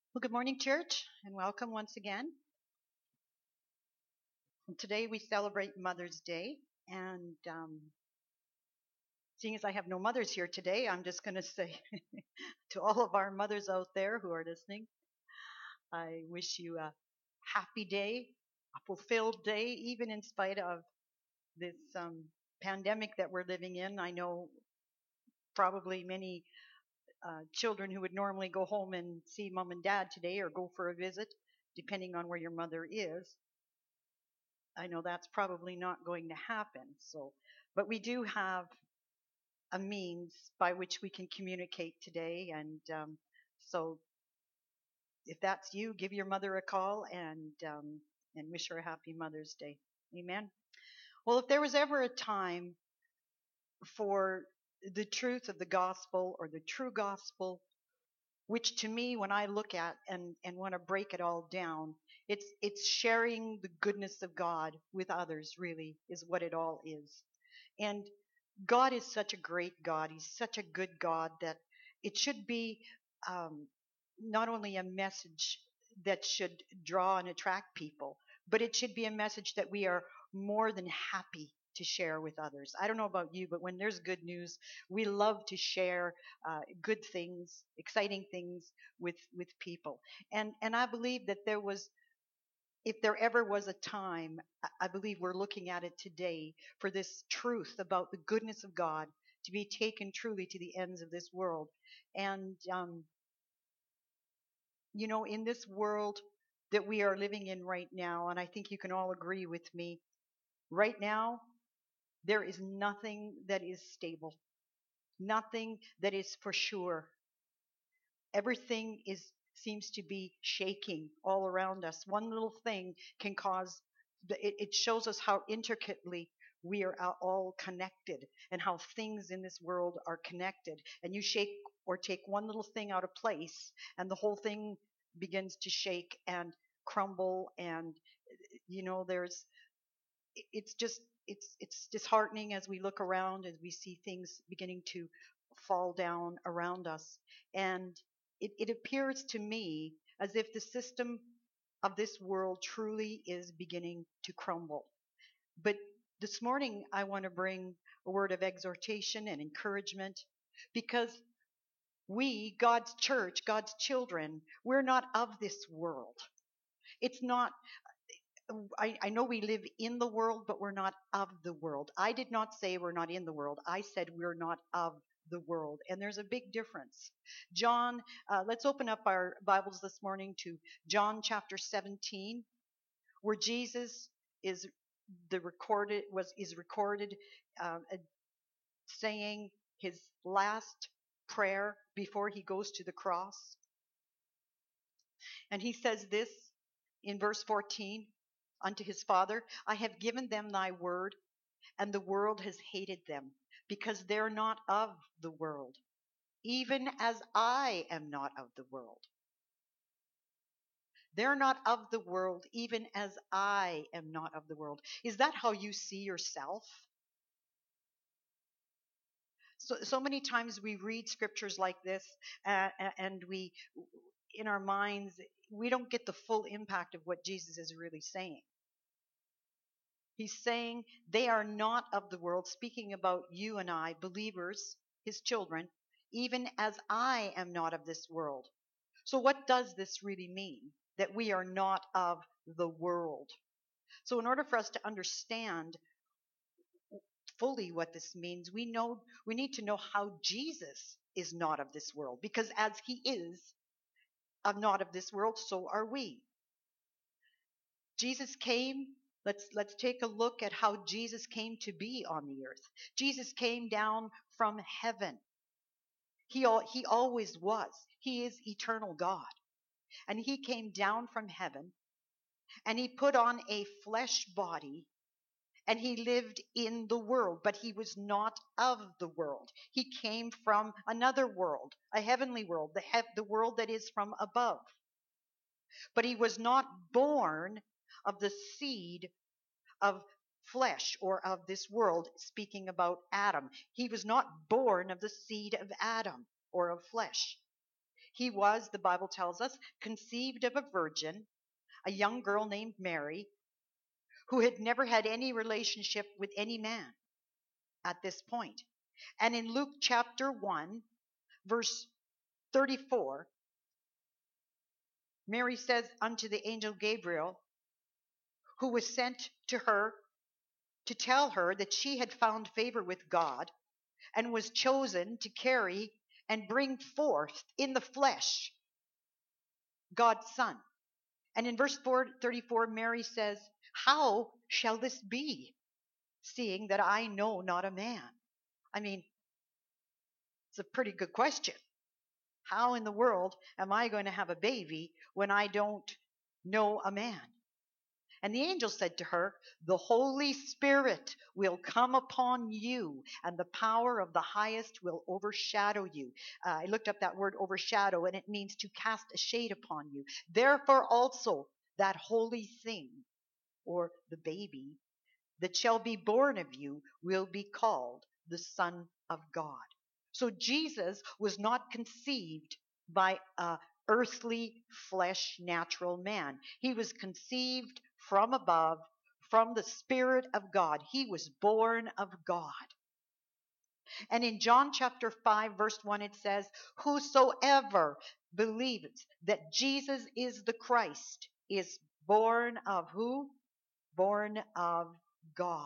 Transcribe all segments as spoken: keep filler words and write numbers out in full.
Well, good morning, church, and welcome once again. And today we celebrate Mother's Day, and um, seeing as I have no mothers here today, I'm just going to say to all of our mothers out there who are listening, I wish you a happy day, a fulfilled day, even in spite of this um, pandemic that we're living in. I know probably many uh, children who would normally go home and see mom and dad today or go for a visit, depending on where your mother is. I know that's probably not going to happen. So, but we do have a means by which we can communicate today. And um, so, if that's you, give your mother a call and um, and wish her a happy Mother's Day. Amen. Well, if there was ever a time for the truth of the gospel or the true gospel, which to me, when I look at and and want to break it all down, it's it's sharing the goodness of God with others. Really, is what it all is. And God is such a great God. He's such a good God that it should be um, not only a message that should draw and attract people, but it should be a message that we are more than happy to share with others. I don't know about you, but when there's good news, we love to share uh, good things, exciting things with with people. And and I believe that there was if there ever was a time, I believe we're looking at it today for this truth about the goodness of God to be taken truly to the ends of this world. And, um, you know, in this world that we are living in right now, and I think you can all agree with me, right now, there is nothing that is stable, nothing that is for sure. Everything is seems to be shaking all around us. One little thing can cause it, it shows us how intricately we are all connected and how things in this world are connected. And you shake or take one little thing out of place, and the whole thing begins to shake and crumble. And you know, there's it's just it's it's disheartening as we look around as we see things beginning to fall down around us. And it, it appears to me as if the system of this world truly is beginning to crumble. But this morning I want to bring a word of exhortation and encouragement, because we, God's church, God's children, we're not of this world. It's not I, I know we live in the world, but we're not of the world. I did not say we're not in the world. I said we're not of the world. And there's a big difference. John, uh, let's open up our Bibles this morning to John chapter seventeen, where Jesus is the recorded was is recorded uh, uh, saying his last prayer before he goes to the cross. And he says this in verse fourteen unto his Father, I have given them thy word, and the world has hated them, because they're not of the world, even as I am not of the world. They're not of the world, even as I am not of the world. Is that how you see yourself? So, so many times we read scriptures like this, uh, and we, in our minds, we don't get the full impact of what Jesus is really saying. He's saying they are not of the world, speaking about you and I, believers, his children, even as I am not of this world. So, what does this really mean? That we are not of the world. So, in order for us to understand fully what this means, we know we need to know how Jesus is not of this world, because as he is of not of this world, so are we. Jesus came. Let's let's take a look at how Jesus came to be on the earth. Jesus came down from heaven. He he always was. He is eternal God. And he came down from heaven, and he put on a flesh body, and he lived in the world, but he was not of the world. He came from another world, a heavenly world, the he- the world that is from above. But he was not born of the seed of flesh or of this world, speaking about Adam. He was not born of the seed of Adam or of flesh. He was, the Bible tells us, conceived of a virgin, a young girl named Mary, who had never had any relationship with any man at this point. And in Luke chapter one, verse thirty-four, Mary says unto the angel Gabriel, who was sent to her to tell her that she had found favor with God and was chosen to carry and bring forth in the flesh God's Son. And in verse thirty-four, Mary says, how shall this be, seeing that I know not a man? I mean, it's a pretty good question. How in the world am I going to have a baby when I don't know a man? And the angel said to her, the Holy Spirit will come upon you, and the power of the highest will overshadow you. Uh, I looked up that word overshadow, and it means to cast a shade upon you. Therefore also that holy thing, or the baby, that shall be born of you will be called the Son of God. So Jesus was not conceived by a earthly flesh natural man. He was conceived from above, from the Spirit of God. He was born of God. And in John chapter five, verse one, it says, whosoever believes that Jesus is the Christ is born of who? Born of God.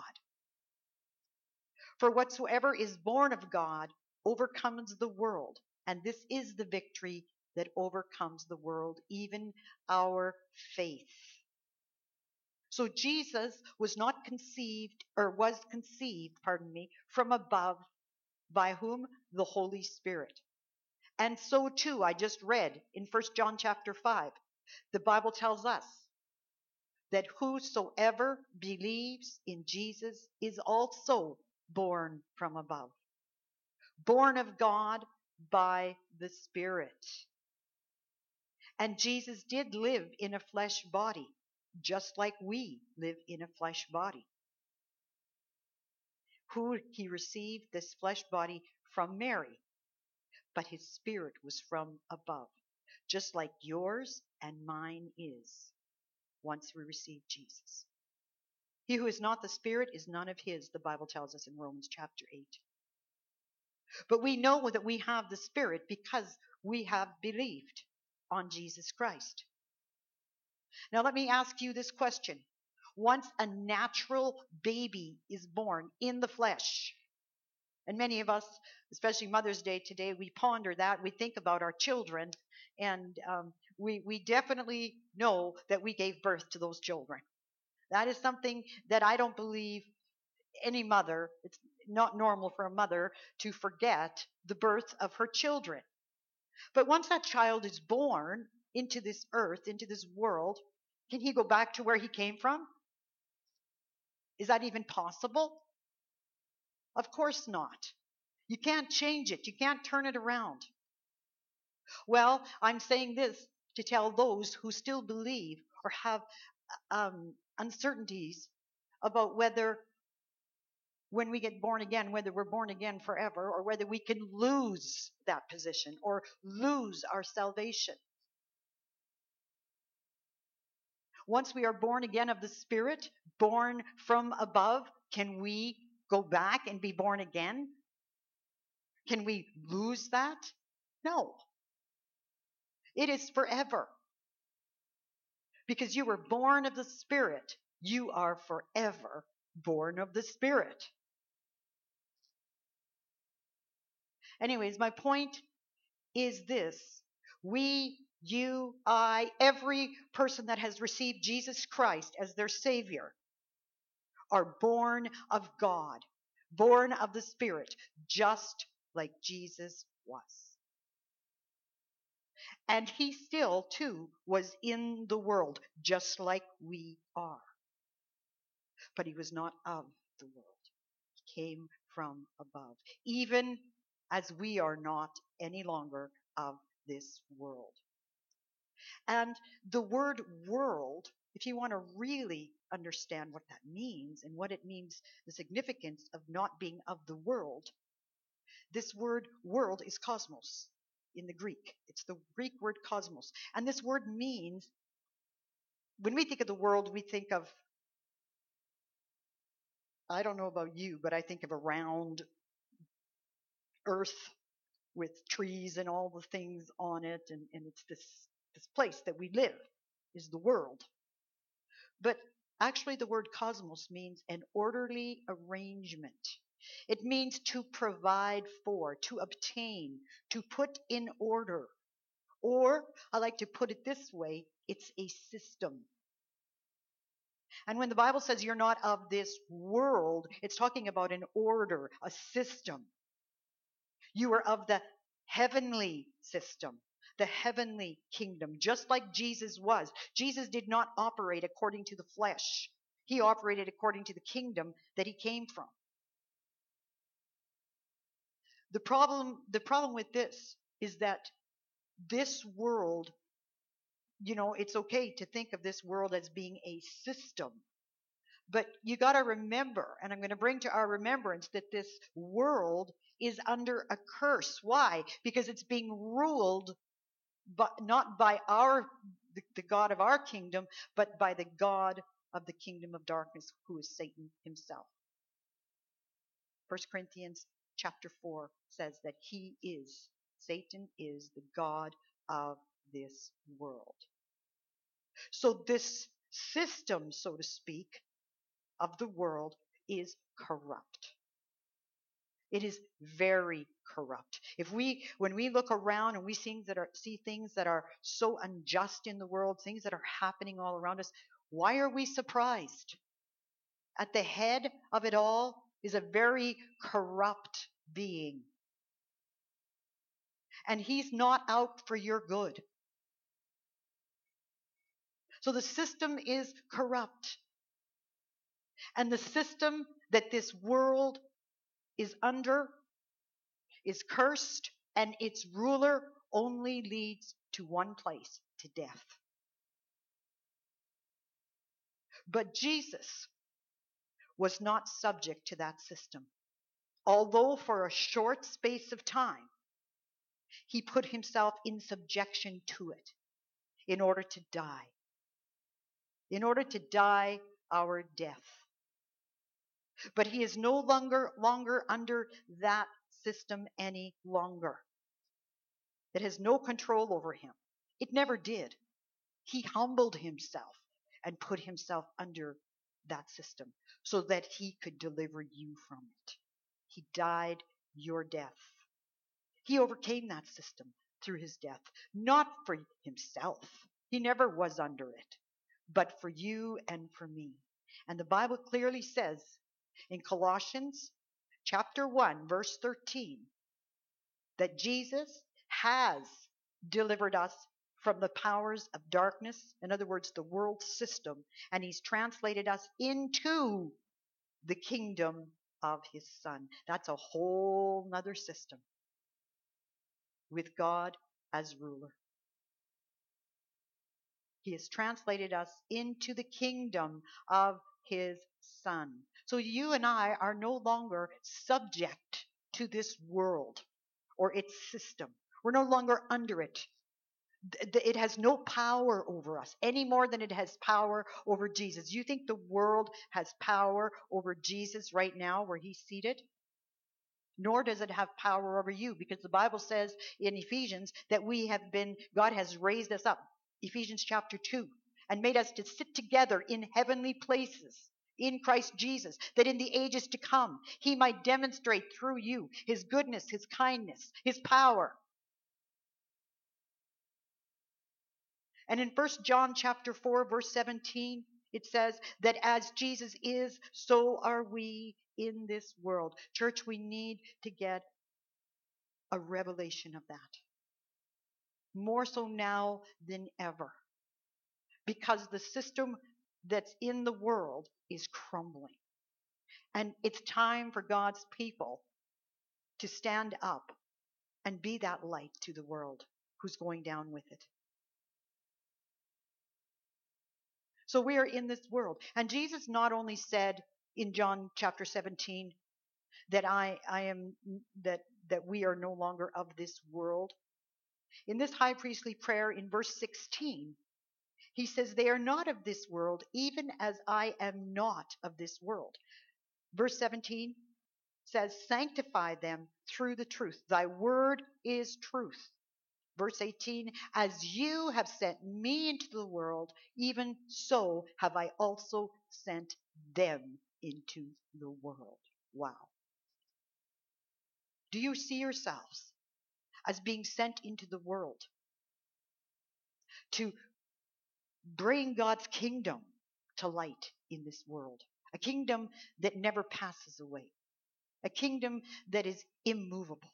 For whatsoever is born of God overcomes the world. And this is the victory that overcomes the world, even our faith. So Jesus was not conceived, or was conceived, pardon me, from above, by whom? The Holy Spirit. And so too, I just read in First John chapter five, the Bible tells us that whosoever believes in Jesus is also born from above, born of God by the Spirit. And Jesus did live in a flesh body, just like we live in a flesh body. Who he received this flesh body from Mary, but his spirit was from above, just like yours and mine is, once we receive Jesus. He who is not the Spirit is none of his, the Bible tells us in Romans chapter eight. But we know that we have the Spirit because we have believed on Jesus Christ. Now let me ask you this question. Once a natural baby is born in the flesh, and many of us, especially Mother's Day today, we ponder that, we think about our children, and um, we, we definitely know that we gave birth to those children. That is something that I don't believe any mother, it's not normal for a mother to forget the birth of her children. But once that child is born into this earth, into this world, can he go back to where he came from? Is that even possible? Of course not. You can't change it. You can't turn it around. Well, I'm saying this to tell those who still believe or have um, uncertainties about whether when we get born again, whether we're born again forever or whether we can lose that position or lose our salvation. Once we are born again of the Spirit, born from above, can we go back and be born again? Can we lose that? No. It is forever. Because you were born of the Spirit, you are forever born of the Spirit. Anyways, my point is this. We, you, I, every person that has received Jesus Christ as their Savior are born of God, born of the Spirit, just like Jesus was. And he still, too, was in the world, just like we are. But he was not of the world. He came from above, even as we are not any longer of this world. And the word world, if you want to really understand what that means and what it means, the significance of not being of the world, this word world is cosmos. in the Greek. It's the Greek word cosmos. And this word means, when we think of the world, we think of, I don't know about you, but I think of a round earth with trees and all the things on it, and, and it's this, this place that we live is the world. But actually the word cosmos means an orderly arrangement. It means to provide for, to obtain, to put in order. Or, I like to put it this way, it's a system. And when the Bible says you're not of this world, it's talking about an order, a system. You are of the heavenly system, the heavenly kingdom, just like Jesus was. Jesus did not operate according to the flesh. He operated according to the kingdom that he came from. The problem, the problem with this is that this world, you know, it's okay to think of this world as being a system. But you got to remember, and I'm going to bring to our remembrance, that this world is under a curse. Why? Because it's being ruled but not by our the, the God of our kingdom, but by the God of the kingdom of darkness, who is Satan himself. First Corinthians chapter four says that he is, Satan is the God of this world. So this system, so to speak, of the world is corrupt. It is very corrupt. If we, when we look around and we see things that are, see things that are so unjust in the world, things that are happening all around us, why are we surprised? At the head of it all is a very corrupt being. And he's not out for your good. So the system is corrupt. And the system that this world is under is cursed, and its ruler only leads to one place, to death. But Jesus was not subject to that system. Although for a short space of time, he put himself in subjection to it in order to die. In order to die our death. But he is no longer, longer under that system any longer. It has no control over him. It never did. He humbled himself and put himself under that system so that he could deliver you from it. He died your death. He overcame that system through his death, not for himself. He never was under it, but for you and for me. And the Bible clearly says in Colossians chapter one, verse thirteen, that Jesus has delivered us from the powers of darkness, in other words, the world system, and he's translated us into the kingdom of his Son. That's a whole nother system with God as ruler. He has translated us into the kingdom of his Son. So you and I are no longer subject to this world or its system. We're no longer under it. It has no power over us any more than it has power over Jesus. You think the world has power over Jesus right now where he's seated? Nor does it have power over you, because the Bible says in Ephesians that we have been, God has raised us up, Ephesians chapter two, and made us to sit together in heavenly places in Christ Jesus, that in the ages to come he might demonstrate through you his goodness, his kindness, his power. And in First John chapter four, verse seventeen, it says that as Jesus is, so are we in this world. Church, we need to get a revelation of that. More so now than ever. Because the system that's in the world is crumbling. And it's time for God's people to stand up and be that light to the world who's going down with it. So we are in this world. And Jesus not only said in John chapter seventeen that I, I am that that we are no longer of this world, In this high priestly prayer in verse sixteen, he says, they are not of this world, even as I am not of this world. Verse seventeen says, sanctify them through the truth. Thy word is truth. Verse eighteen, as you have sent me into the world, even so have I also sent them into the world. Wow. Do you see yourselves as being sent into the world to bring God's kingdom to light in this world? A kingdom that never passes away. A kingdom that is immovable.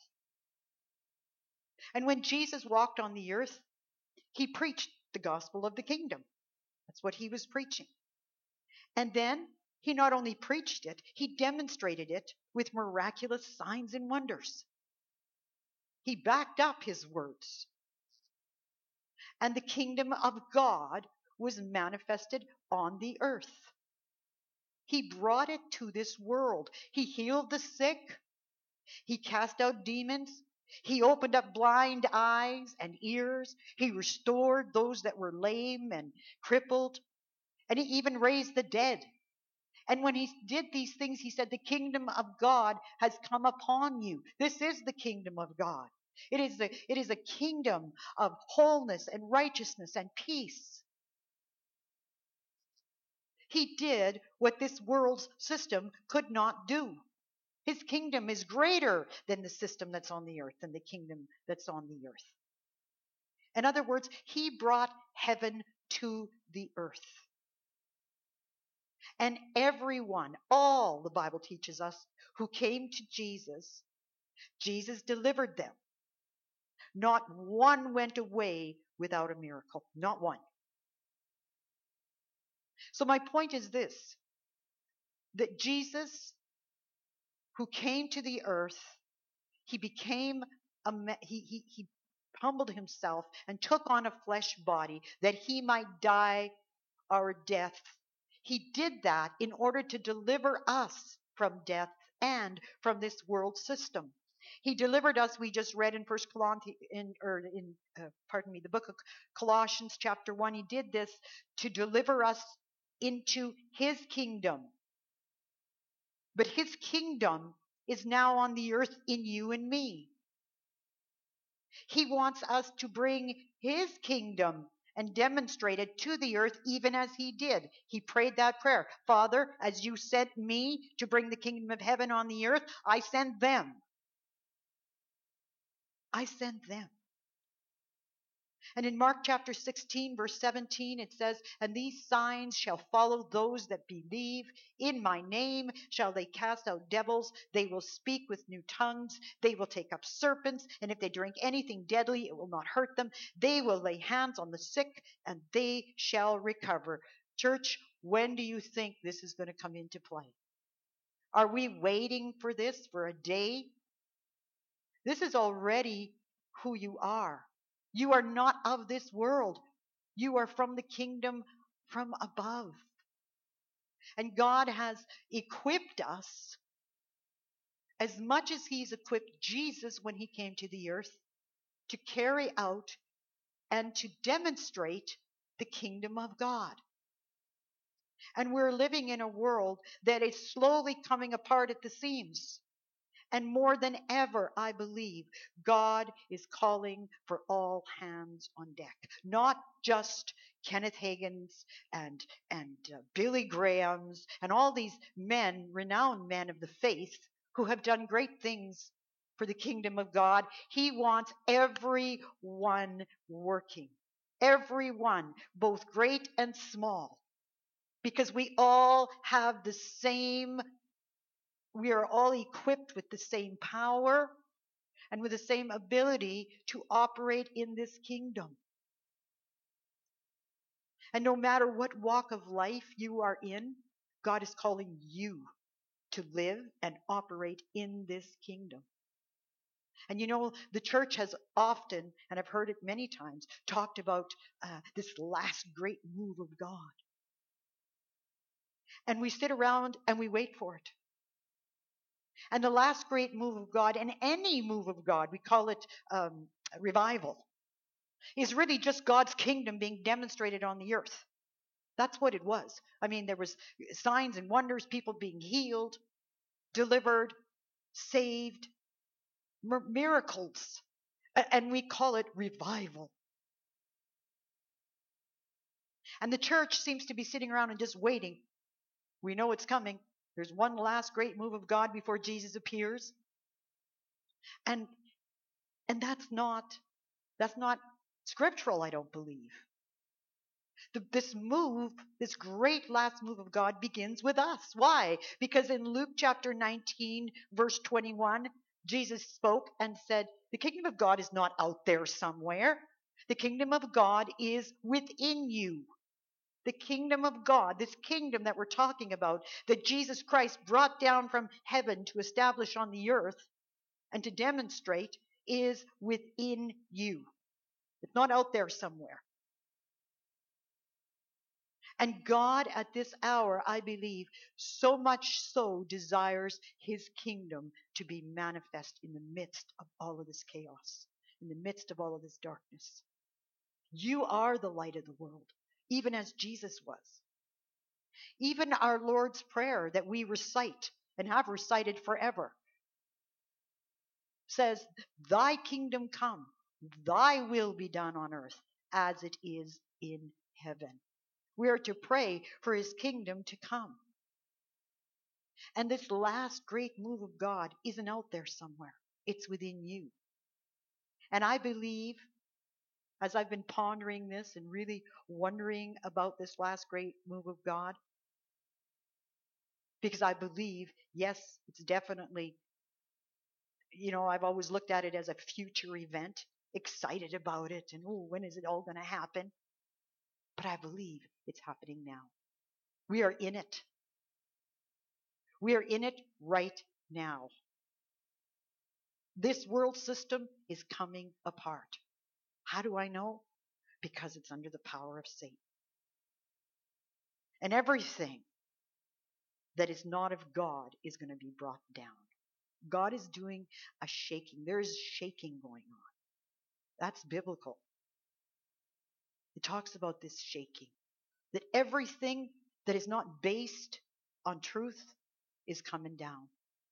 And when Jesus walked on the earth, he preached the gospel of the kingdom. That's what he was preaching. And then he not only preached it, he demonstrated it with miraculous signs and wonders. He backed up his words. And the kingdom of God was manifested on the earth. He brought it to this world. He healed the sick. He cast out demons. He opened up blind eyes and ears. He restored those that were lame and crippled. And he even raised the dead. And when he did these things, he said, the kingdom of God has come upon you. This is the kingdom of God. It is a, it is a kingdom of wholeness and righteousness and peace. He did what this world's system could not do. His kingdom is greater than the system that's on the earth, than the kingdom that's on the earth. In other words, he brought heaven to the earth. And everyone, all the Bible teaches us, who came to Jesus, Jesus delivered them. Not one went away without a miracle. Not one. So my point is this, that Jesus, who came to the earth, he became a, he, he, he humbled himself and took on a flesh body that he might die our death. He did that in order to deliver us from death and from this world system. He delivered us, we just read in First Corinthians, in, or in, uh, pardon me, the book of Colossians chapter one. He did this to deliver us into his kingdom. But his kingdom is now on the earth in you and me. He wants us to bring his kingdom and demonstrate it to the earth even as he did. He prayed that prayer. Father, as you sent me to bring the kingdom of heaven on the earth, I send them. I send them. And in Mark chapter sixteen, verse seventeen, it says, and these signs shall follow those that believe. In my name shall they cast out devils. They will speak with new tongues. They will take up serpents. And if they drink anything deadly, it will not hurt them. They will lay hands on the sick and they shall recover. Church, when do you think this is going to come into play? Are we waiting for this for a day? This is already who you are. You are not of this world. You are from the kingdom from above. And God has equipped us as much as he's equipped Jesus when he came to the earth to carry out and to demonstrate the kingdom of God. And we're living in a world that is slowly coming apart at the seams. And more than ever, I believe, God is calling for all hands on deck. Not just Kenneth Hagin's and, and uh, Billy Graham's and all these men, renowned men of the faith, who have done great things for the kingdom of God. He wants everyone working. Everyone, both great and small. Because we all have the same We are all equipped with the same power and with the same ability to operate in this kingdom. And no matter what walk of life you are in, God is calling you to live and operate in this kingdom. And you know, the church has often, and I've heard it many times, talked about uh, this last great move of God. And we sit around and we wait for it. And the last great move of God, and any move of God, we call it um, revival. is really just God's kingdom being demonstrated on the earth. That's what it was. I mean, there was signs and wonders, people being healed, delivered, saved, miracles. And we call it revival. And the church seems to be sitting around and just waiting. We know it's coming. There's one last great move of God before Jesus appears. And and that's not that's not scriptural, I don't believe. The, this move, this great last move of God begins with us. Why? Because in Luke chapter nineteen, verse twenty-one, Jesus spoke and said, the kingdom of God is not out there somewhere. The kingdom of God is within you. The kingdom of God, this kingdom that we're talking about, that Jesus Christ brought down from heaven to establish on the earth and to demonstrate, is within you. It's not out there somewhere. And God at this hour, I believe, so much so desires his kingdom to be manifest in the midst of all of this chaos, in the midst of all of this darkness. You are the light of the world, even as Jesus was. Even our Lord's Prayer that we recite and have recited forever says, thy kingdom come, thy will be done on earth as it is in heaven. We are to pray for his kingdom to come. And this last great move of God isn't out there somewhere. It's within you. And I believe, as I've been pondering this and really wondering about this last great move of God, because I believe, yes, it's definitely, you know, I've always looked at it as a future event, excited about it, and oh, when is it all going to happen? But I believe it's happening now. We are in it. We are in it right now. This world system is coming apart. How do I know? Because it's under the power of Satan. And everything that is not of God is going to be brought down. God is doing a shaking. There is shaking going on. That's biblical. It talks about this shaking. That everything that is not based on truth is coming down.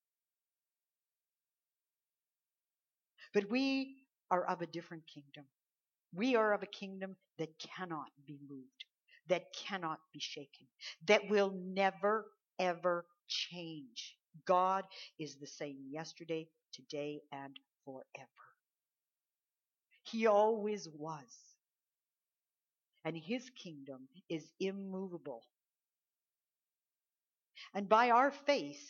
But we are of a different kingdom. We are of a kingdom that cannot be moved, that cannot be shaken, that will never, ever change. God is the same yesterday, today, and forever. He always was. And his kingdom is immovable. And by our faith,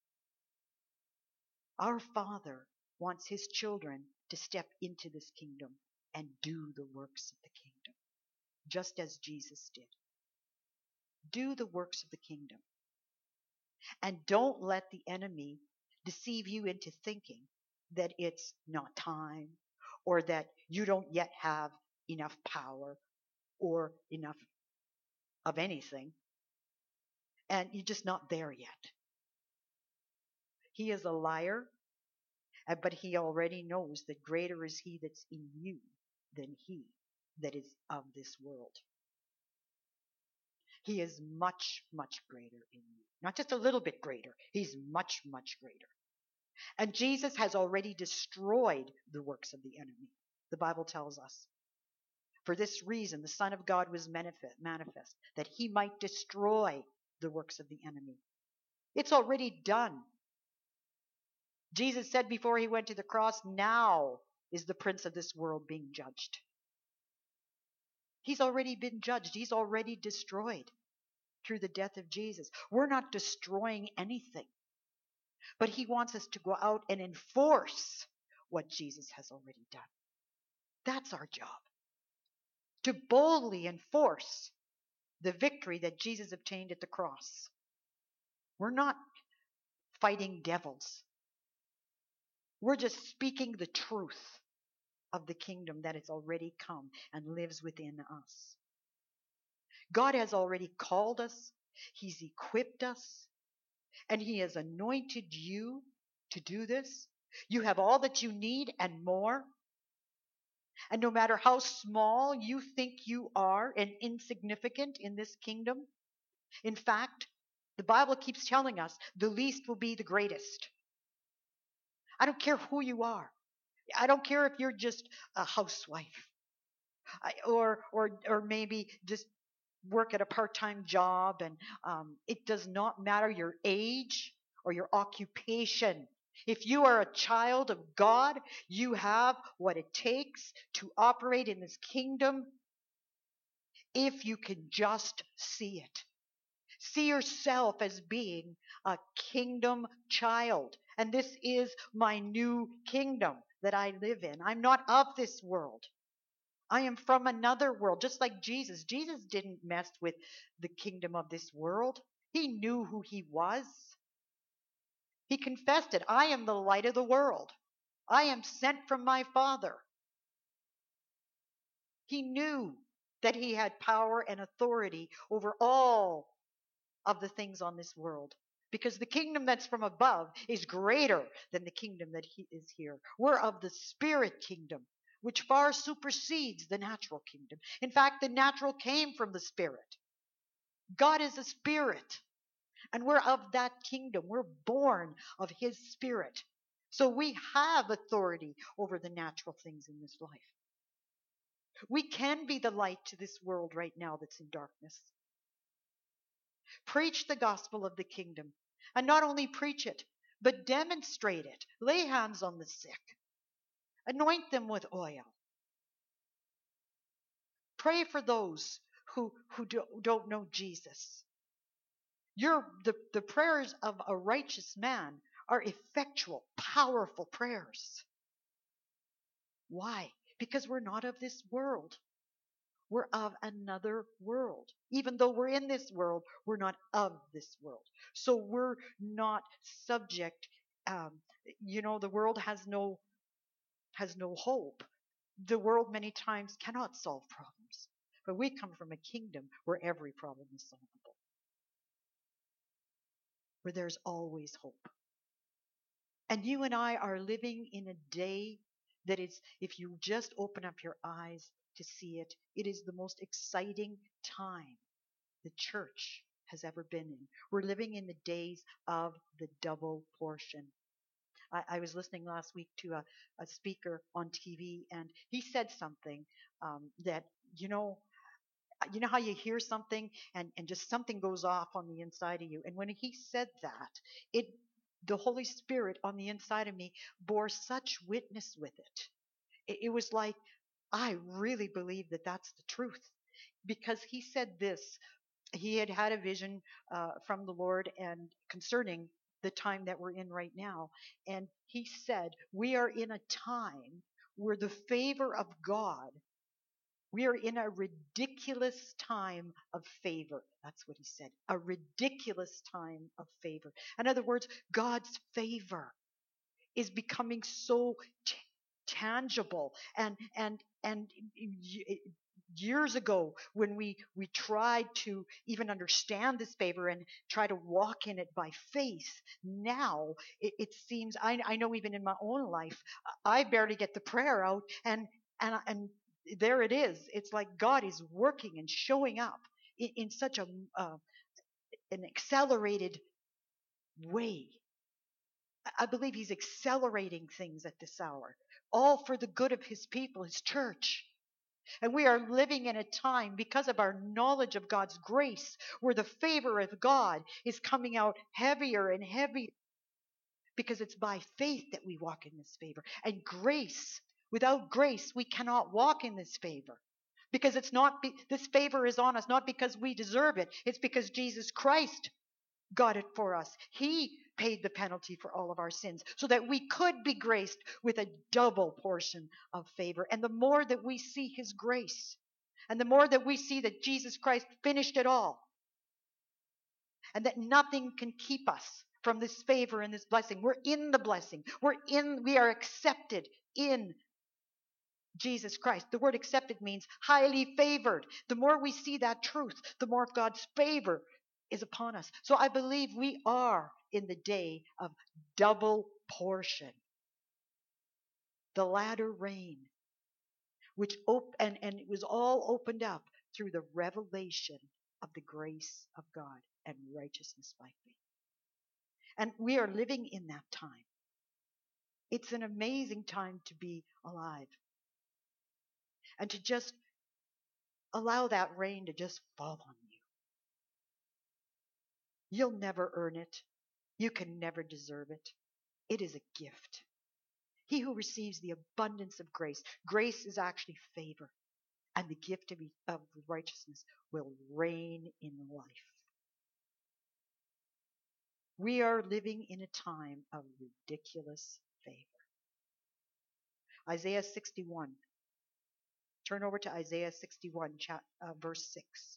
our Father wants his children to step into this kingdom and do the works of the kingdom, just as Jesus did. Do the works of the kingdom. And don't let the enemy deceive you into thinking that it's not time, or that you don't yet have enough power or enough of anything, and you're just not there yet. He is a liar, but he already knows that greater is he that's in you than he that is of this world. He is much, much greater in you. Not just a little bit greater. He's much, much greater. And Jesus has already destroyed the works of the enemy. The Bible tells us. For this reason, the Son of God was manifest, that he might destroy the works of the enemy. It's already done. Jesus said before he went to the cross, now is the prince of this world being judged. He's already been judged. He's already destroyed through the death of Jesus. We're not destroying anything, but he wants us to go out and enforce what Jesus has already done. That's our job. To boldly enforce the victory that Jesus obtained at the cross. We're not fighting devils. We're just speaking the truth of the kingdom that has already come and lives within us. God has already called us. He's equipped us. And he has anointed you to do this. You have all that you need and more. And no matter how small you think you are and insignificant in this kingdom, in fact, the Bible keeps telling us the least will be the greatest. I don't care who you are. I don't care if you're just a housewife, I- or or or maybe just work at a part-time job, and um, it does not matter your age or your occupation. If you are a child of God, you have what it takes to operate in this kingdom if you can just see it. See yourself as being a kingdom child. And this is my new kingdom that I live in. I'm not of this world. I am from another world, just like Jesus. Jesus didn't mess with the kingdom of this world. He knew who he was. He confessed it. I am the light of the world. I am sent from my Father. He knew that he had power and authority over all of the things on this world, because the kingdom that's from above is greater than the kingdom that he is here. We're of the spirit kingdom, which far supersedes the natural kingdom. In fact, the natural came from the spirit. God is a spirit, and we're of that kingdom. We're born of his spirit. So we have authority over the natural things in this life. We can be the light to this world right now that's in darkness. Preach the gospel of the kingdom. And not only preach it, but demonstrate it. Lay hands on the sick. Anoint them with oil. Pray for those who, who do, don't know Jesus. Your, the, the prayers of a righteous man are effectual, powerful prayers. Why? Because we're not of this world. We're of another world. Even though we're in this world, we're not of this world. So we're not subject. Um, you know, the world has no has no hope. The world many times cannot solve problems, but we come from a kingdom where every problem is solvable, where there's always hope. And you and I are living in a day that is, if you just open up your eyes to see it, it is the most exciting time the church has ever been in. We're living in the days of the double portion. I, I was listening last week to a, a speaker on T V, and he said something um, that, you know, you know how you hear something and, and just something goes off on the inside of you. And when he said that, it the Holy Spirit on the inside of me bore such witness with it. It, it was like, I really believe that that's the truth. Because he said this, he had had a vision uh, from the Lord and concerning the time that we're in right now. And he said, we are in a time where the favor of God, we are in a ridiculous time of favor. That's what he said. A ridiculous time of favor. In other words, God's favor is becoming so t- tangible, and and and years ago, when we we tried to even understand this favor and try to walk in it by faith, now it, it seems, I, I know even in my own life, I barely get the prayer out, and and and there it is. It's like God is working and showing up in, in such a uh, an accelerated way. I believe he's accelerating things at this hour, all for the good of his people, his church. And we are living in a time, because of our knowledge of God's grace, where the favor of God is coming out heavier and heavier, because it's by faith that we walk in this favor. And grace, without grace, we cannot walk in this favor. Because it's not, be, this favor is on us not because we deserve it. It's because Jesus Christ got it for us. He paid the penalty for all of our sins so that we could be graced with a double portion of favor. And the more that we see his grace, and the more that we see that Jesus Christ finished it all, and that nothing can keep us from this favor and this blessing. We're in the blessing. We're in, we are accepted in Jesus Christ. The word accepted means highly favored. The more we see that truth, the more of God's favor is upon us. So I believe we are in the day of double portion. The latter rain. which op- and, and it was all opened up through the revelation of the grace of God and righteousness by faith. And we are living in that time. It's an amazing time to be alive. And to just allow that rain to just fall on you. You'll never earn it. You can never deserve it. It is a gift. He who receives the abundance of grace, grace is actually favor, and the gift of, of righteousness will reign in life. We are living in a time of ridiculous favor. Isaiah sixty-one. Turn over to Isaiah sixty-one, uh, verse six.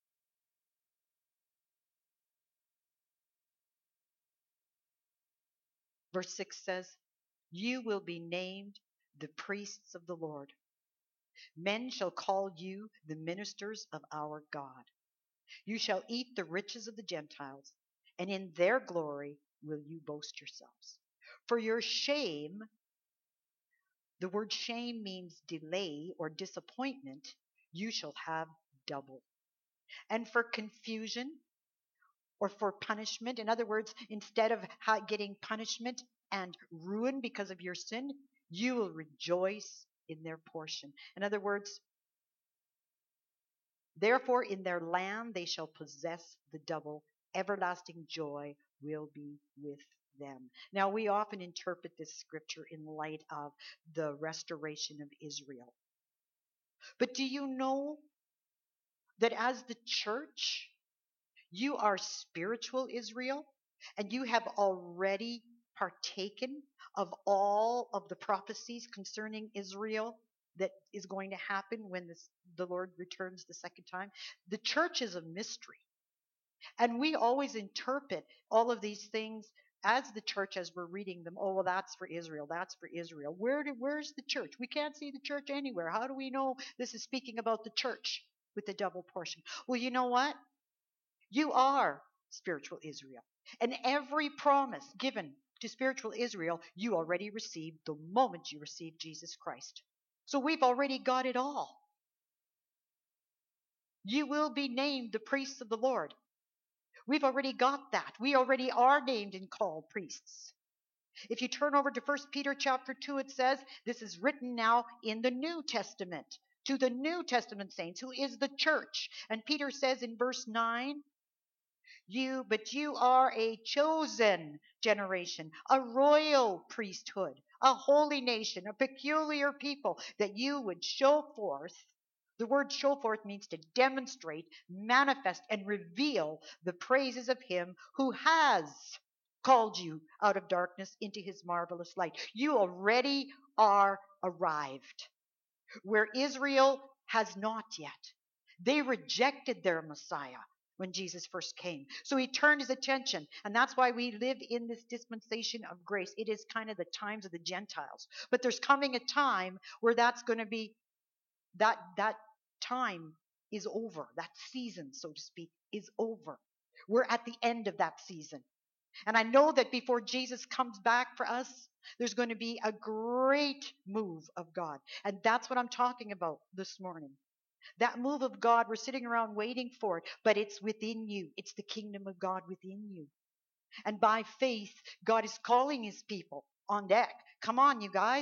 Verse six says, "You will be named the priests of the Lord. Men shall call you the ministers of our God. You shall eat the riches of the Gentiles, and in their glory will you boast yourselves. For your shame," the word shame means delay or disappointment, "you shall have double. And for confusion," or for punishment, in other words, instead of getting punishment and ruin because of your sin, you will rejoice in their portion. In other words, "Therefore in their land they shall possess the double. Everlasting joy will be with them." Now, we often interpret this scripture in light of the restoration of Israel. But do you know that as the church, you are spiritual Israel, and you have already partaken of all of the prophecies concerning Israel that is going to happen when this, the Lord returns the second time? The church is a mystery. And we always interpret all of these things as the church, as we're reading them. Oh, well, that's for Israel. That's for Israel. Where do, where's the church? We can't see the church anywhere. How do we know this is speaking about the church with the double portion? Well, you know what? You are spiritual Israel. And every promise given to spiritual Israel, you already received the moment you received Jesus Christ. So we've already got it all. You will be named the priests of the Lord. We've already got that. We already are named and called priests. If you turn over to First Peter chapter two, it says, this is written now in the New Testament, to the New Testament saints, who is the church. And Peter says in verse nine, You, but you are a chosen generation, a royal priesthood, a holy nation, a peculiar people, that you would show forth. The word show forth means to demonstrate, manifest, and reveal the praises of him who has called you out of darkness into his marvelous light. You already are arrived, where Israel has not yet. They rejected their Messiah when Jesus first came. So he turned his attention. And that's why we live in this dispensation of grace. It is kind of the times of the Gentiles. But there's coming a time where that's going to be, that, that time is over. That season, so to speak, is over. We're at the end of that season. And I know that before Jesus comes back for us, there's going to be a great move of God. And that's what I'm talking about this morning. That move of God, we're sitting around waiting for it, but it's within you. It's the kingdom of God within you. And by faith, God is calling his people on deck. Come on, you guys.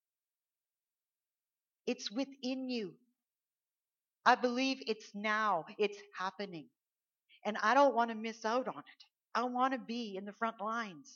It's within you. I believe it's now. It's happening. And I don't want to miss out on it. I want to be in the front lines.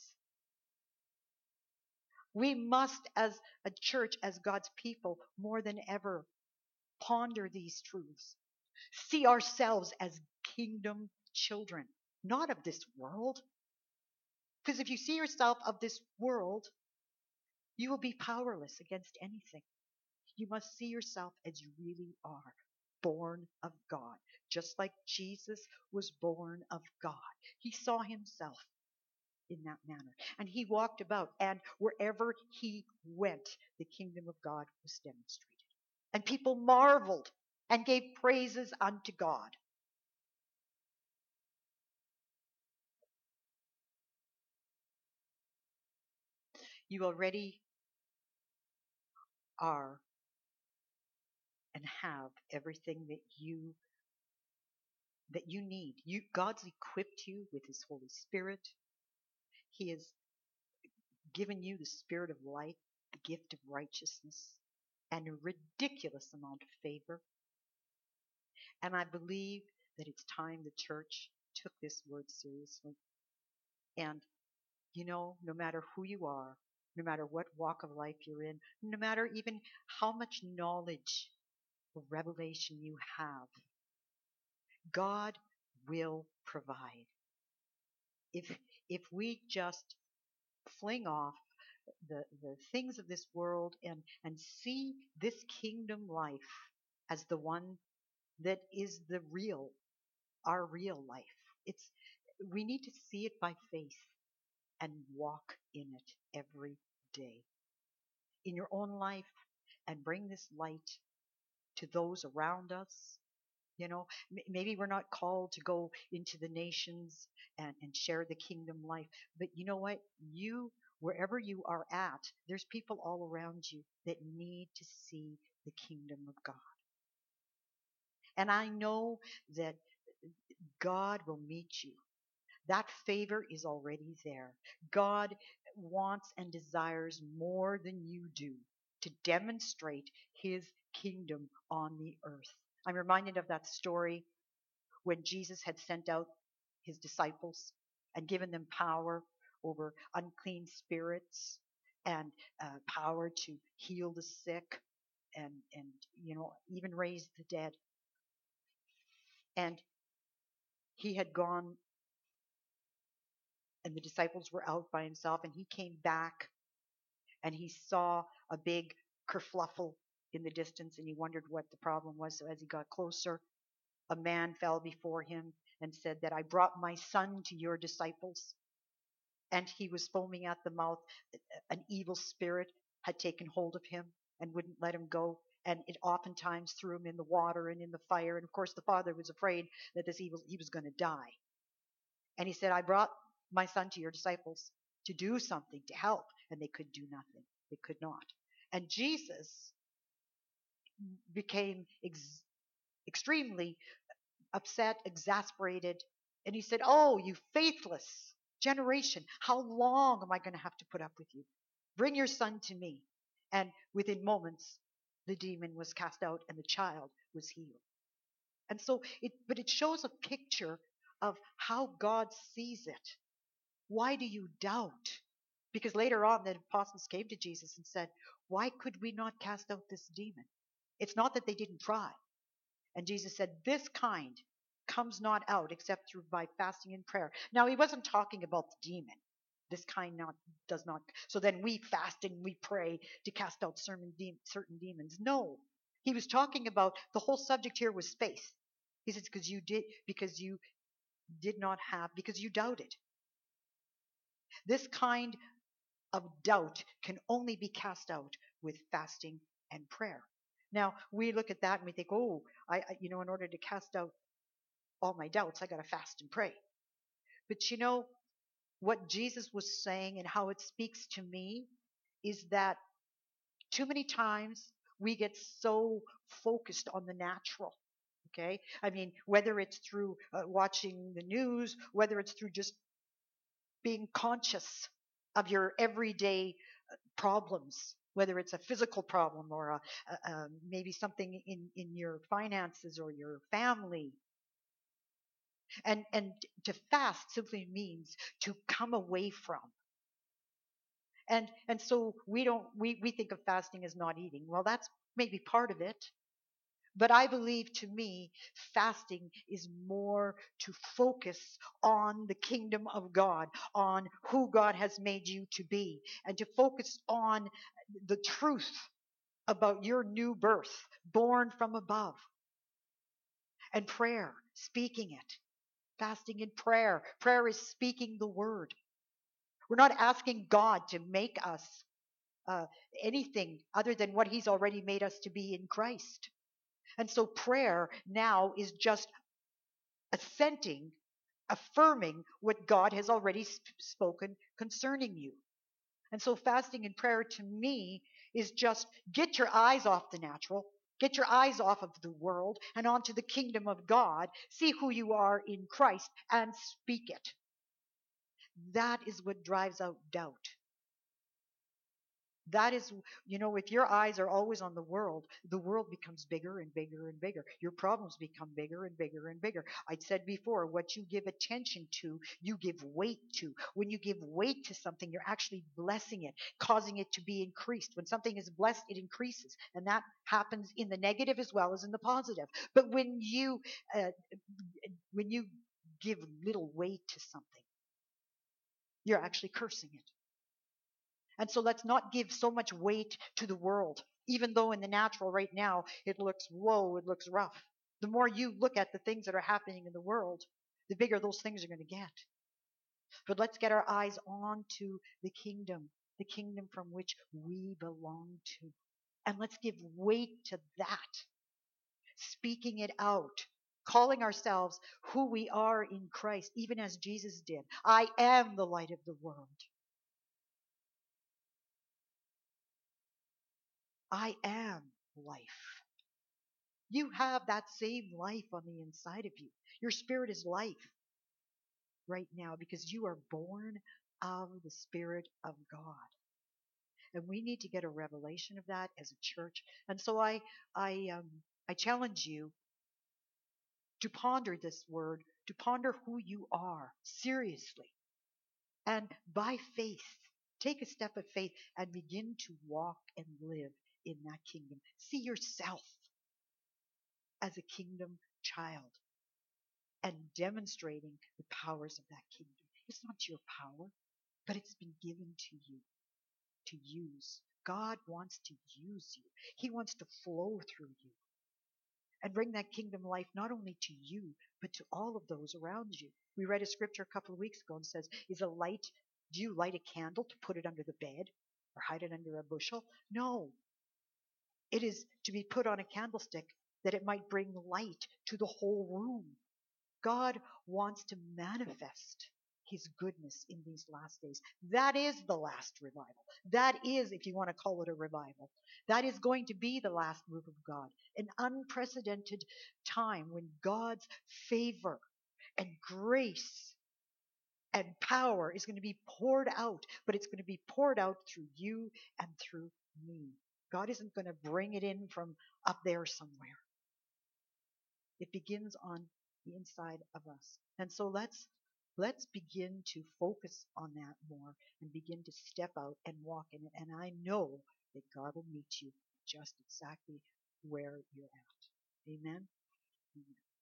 We must, as a church, as God's people, more than ever, ponder these truths. See ourselves as kingdom children, not of this world. Because if you see yourself of this world, you will be powerless against anything. You must see yourself as you really are, born of God. Just like Jesus was born of God. He saw himself in that manner. And he walked about, and wherever he went, the kingdom of God was demonstrated. And people marveled and gave praises unto God. You already are and have everything that you that you need. You God's equipped you with his Holy Spirit. He has given you the spirit of life, the gift of righteousness, and a ridiculous amount of favor. And I believe that it's time the church took this word seriously. And, you know, no matter who you are, no matter what walk of life you're in, no matter even how much knowledge or revelation you have, God will provide. If if we just fling off the, the things of this world and, and see this kingdom life as the one that is the real, our real life. It's we need to see it by faith and walk in it every day in your own life and bring this light to those around us. You know, m- maybe we're not called to go into the nations and, and share the kingdom life, but you know what? You, wherever you are at, there's people all around you that need to see the kingdom of God. And I know that God will meet you. That favor is already there. God wants and desires more than you do to demonstrate his kingdom on the earth. I'm reminded of that story when Jesus had sent out his disciples and given them power over unclean spirits and uh, power to heal the sick and, and, you know, even raise the dead. And he had gone and the disciples were out by himself, and he came back and he saw a big kerfluffle in the distance, and he wondered what the problem was. So as he got closer, a man fell before him and said that I brought my son to your disciples. And he was foaming at the mouth. An evil spirit had taken hold of him and wouldn't let him go. And it oftentimes threw him in the water and in the fire. And of course, the father was afraid that this evil, he was going to die. And he said, I brought my son to your disciples to do something, to help. And they could do nothing. They could not. And Jesus became ex- extremely upset, exasperated. And he said, oh, you faithless generation, how long am I going to have to put up with you? Bring your son to me. And within moments, the demon was cast out and the child was healed. And so it, but it shows a picture of how God sees it. Why do you doubt? Because later on, the apostles came to Jesus and said, why could we not cast out this demon? It's not that they didn't try. And Jesus said, this kind comes not out except through by fasting and prayer. Now, he wasn't talking about the demon. This kind not does not. So then we fast and we pray to cast out certain, de- certain demons. No, he was talking about the whole subject here was faith. He says because you did because you did not have because you doubted. This kind of doubt can only be cast out with fasting and prayer. Now we look at that and we think, oh, I, I you know, in order to cast out all my doubts, I got to fast and pray. But you know, what Jesus was saying and how it speaks to me is that too many times we get so focused on the natural. Okay. I mean, whether it's through uh, watching the news, whether it's through just being conscious of your everyday problems, whether it's a physical problem or a, a, a, maybe something in, in your finances or your family. And and to fast simply means to come away from. And and so we don't we, we think of fasting as not eating. Well, that's maybe part of it. But I believe to me, fasting is more to focus on the kingdom of God, on who God has made you to be, and to focus on the truth about your new birth, born from above. And prayer, speaking it. Fasting and prayer. Prayer is speaking the word. We're not asking God to make us uh, anything other than what he's already made us to be in Christ. And so prayer now is just assenting, affirming what God has already sp- spoken concerning you. And so fasting and prayer to me is just get your eyes off the natural, Get your eyes off of the world and onto the kingdom of God. See who you are in Christ and speak it. That is what drives out doubt. That is, you know, if your eyes are always on the world, the world becomes bigger and bigger and bigger. Your problems become bigger and bigger and bigger. I said before, what you give attention to, you give weight to. When you give weight to something, you're actually blessing it, causing it to be increased. When something is blessed, it increases. And that happens in the negative as well as in the positive. But when you, uh, when you give little weight to something, you're actually cursing it. And so let's not give so much weight to the world, even though in the natural right now it looks, whoa, it looks rough. The more you look at the things that are happening in the world, the bigger those things are going to get. But let's get our eyes on to the kingdom, the kingdom from which we belong to. And let's give weight to that, speaking it out, calling ourselves who we are in Christ, even as Jesus did. I am the light of the world. I am life. You have that same life on the inside of you. Your spirit is life right now because you are born of the Spirit of God. And we need to get a revelation of that as a church. And so I I um I challenge you to ponder this word, to ponder who you are seriously. And by faith, take a step of faith and begin to walk and live in that kingdom. See yourself as a kingdom child and demonstrating the powers of that kingdom. It's not your power, but it's been given to you to use. God wants to use you. He wants to flow through you and bring that kingdom life not only to you, but to all of those around you. We read a scripture a couple of weeks ago and says, is a light, do you light a candle to put it under the bed or hide it under a bushel? No. It is to be put on a candlestick that it might bring light to the whole room. God wants to manifest his goodness in these last days. That is the last revival. That is, if you want to call it a revival, that is going to be the last move of God. An unprecedented time when God's favor and grace and power is going to be poured out, but it's going to be poured out through you and through me. God isn't going to bring it in from up there somewhere. It begins on the inside of us. And so let's let's begin to focus on that more and begin to step out and walk in it. And I know that God will meet you just exactly where you're at. Amen. Amen.